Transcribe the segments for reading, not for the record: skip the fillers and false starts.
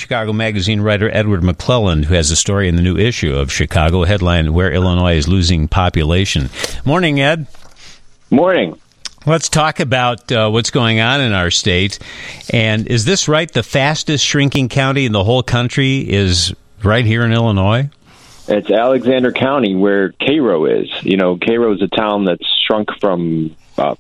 Chicago Magazine writer Edward McClelland, who has a story in the new issue of Chicago, headline, Where Illinois is Losing Population. Morning, Ed. Morning. Let's talk about what's going on in our state. And is this right? The fastest shrinking county in the whole country is right here in Illinois? It's Alexander County, where Cairo is. You know, Cairo is a town that's shrunk from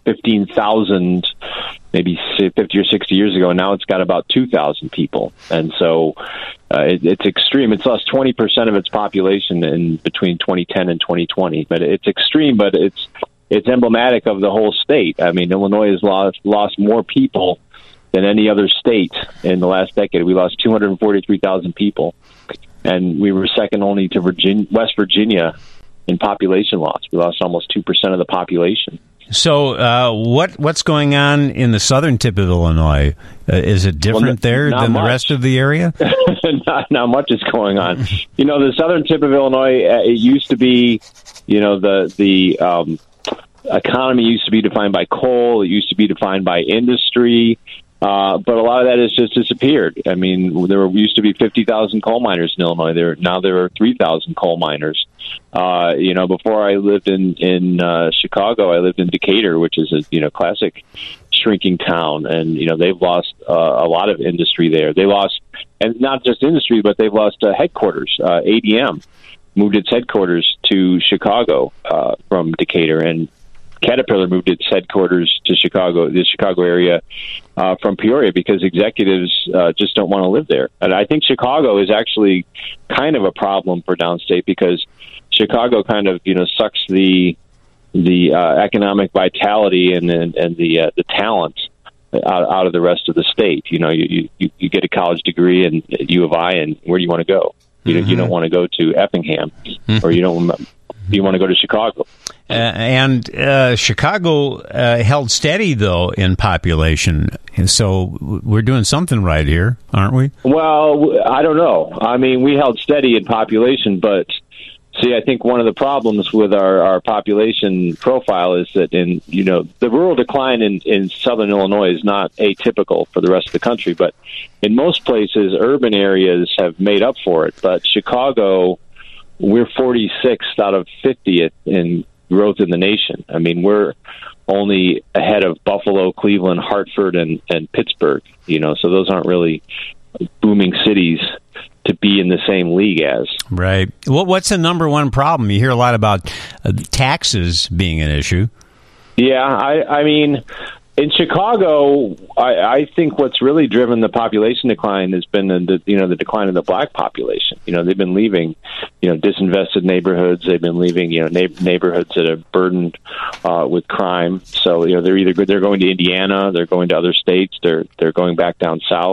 15,000 maybe 50 or 60 years ago, and now it's got about 2,000 people. And so it's extreme. It's lost 20% of its population in between 2010 and 2020. But it's extreme, but it's emblematic of the whole state. I mean, Illinois has lost more people than any other state in the last decade. We lost 243,000 people, and we were second only to West Virginia in population loss. We lost almost 2% of the population. So what's going on in the southern tip of Illinois? Is it different there than the rest of the area? Not much is going on. You know, the southern tip of Illinois, it used to be, you know, the economy used to be defined by coal. It used to be defined by industry. But a lot of that has just disappeared. I mean, there used to be 50,000 coal miners in Illinois. Now there are 3,000 coal miners. You know, before I lived in Chicago, I lived in Decatur, which is a classic shrinking town, and they've lost a lot of industry there. They lost, and not just industry, but they've lost headquarters. ADM moved its headquarters to Chicago from Decatur, and Caterpillar moved its headquarters to Chicago, the Chicago area, from Peoria, because executives just don't want to live there. And I think Chicago is actually kind of a problem for downstate, because Chicago kind of sucks the economic vitality and the talent out of the rest of the state. You get a college degree in U of I, and where do you want to go? You don't want to go to Effingham, or you want to go to Chicago. And Chicago held steady, though, in population. And so we're doing something right here, aren't we? Well, I don't know. I mean, we held steady in population, but see, I think one of the problems with our population profile is that the rural decline in southern Illinois is not atypical for the rest of the country, but in most places, urban areas have made up for it. But Chicago, we're 46th out of 50th in growth in the nation. I mean, we're only ahead of Buffalo, Cleveland, Hartford, and Pittsburgh. So those aren't really booming cities to be in the same league as. Right. Well, what's the number one problem? You hear a lot about taxes being an issue. Yeah, I mean, in Chicago, I think what's really driven the population decline has been the decline in the black population. They've been leaving, disinvested neighborhoods. They've been leaving, neighborhoods that are burdened with crime. So they're going to Indiana, they're going to other states, they're going back down south.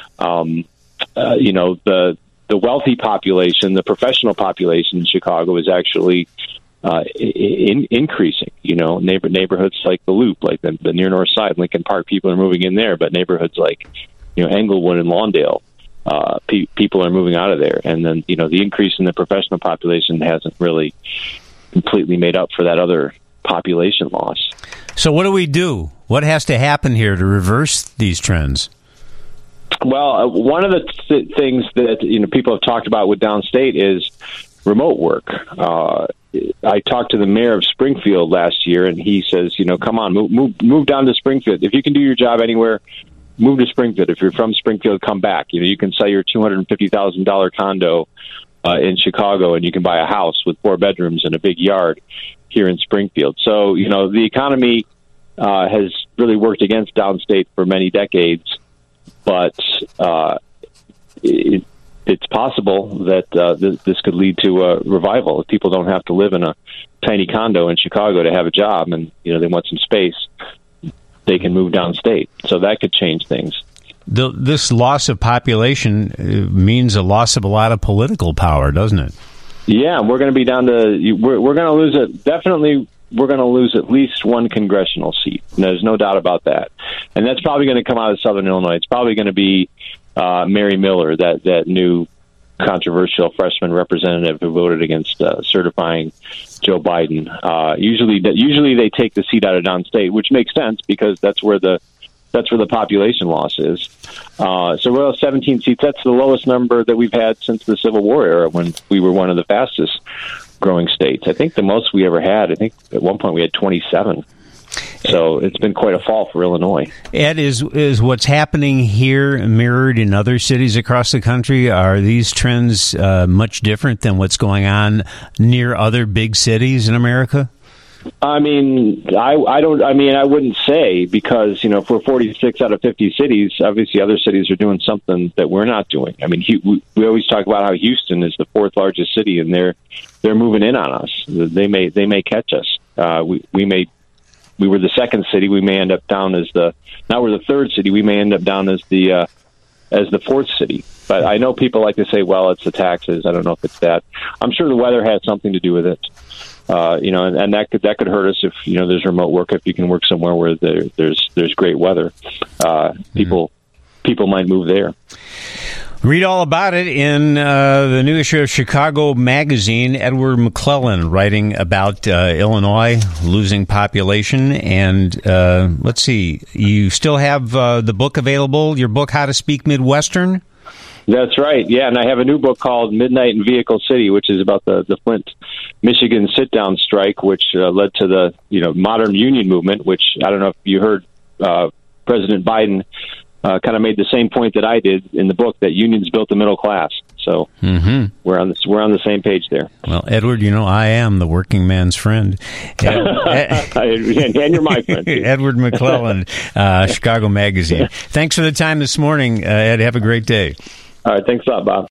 The wealthy population, the professional population in Chicago is actually increasing. Neighborhoods like the Loop, like the near North Side, Lincoln Park, people are moving in there, but neighborhoods like Englewood and Lawndale, people are moving out of there. And then the increase in the professional population hasn't really completely made up for that other population loss. So what do we do? What has to happen here to reverse these trends? Well, one of the things that people have talked about with downstate is remote work. I talked to the mayor of Springfield last year, and he says, come on, move down to Springfield. If you can do your job anywhere, move to Springfield. If you're from Springfield, come back. You can sell your $250,000 condo in Chicago, and you can buy a house with 4 bedrooms and a big yard here in Springfield. So, the economy has really worked against downstate for many decades, but it's possible that this could lead to a revival. If people don't have to live in a tiny condo in Chicago to have a job, and they want some space, they can move downstate. So that could change things. This loss of population means a loss of a lot of political power, doesn't it? Yeah, we're going to be down to we're going to lose it. Definitely, we're going to lose at least one congressional seat. There's no doubt about that, and that's probably going to come out of Southern Illinois. It's probably going to be Mary Miller, that new controversial freshman representative who voted against certifying Joe Biden. Usually they take the seat out of downstate, which makes sense because that's where the that's where the population loss is. So we'll have 17 seats. That's the lowest number that we've had since the Civil War era, when we were one of the fastest growing states. I think the most we ever had, I think at one point we had 27. So it's been quite a fall for Illinois. Ed, is what's happening here mirrored in other cities across the country? Are these trends much different than what's going on near other big cities in America? I mean, I wouldn't say, because, if we're 46 out of 50 cities, obviously other cities are doing something that we're not doing. I mean, we always talk about how Houston is the fourth largest city, and they're moving in on us. They may catch us. We were the second city. We may end up down as now we're the third city. We may end up down as the fourth city. But I know people like to say, well, it's the taxes. I don't know if it's that. I'm sure the weather has something to do with it. And that could hurt us if, there's remote work. If you can work somewhere where there's great weather, people might move there. Read all about it in the new issue of Chicago Magazine. Edward McClellan writing about Illinois losing population. And let's see, you still have the book available, your book, How to Speak Midwestern? That's right, yeah, and I have a new book called Midnight in Vehicle City, which is about the Flint, Michigan sit-down strike, which led to the modern union movement, which I don't know if you heard President Biden kind of made the same point that I did in the book, that unions built the middle class. So we're on the same page there. Well, Edward, I am the working man's friend. And you're my friend. Edward McClellan, Chicago Magazine. Thanks for the time this morning, Ed. Have a great day. All right. Thanks a lot, Bob.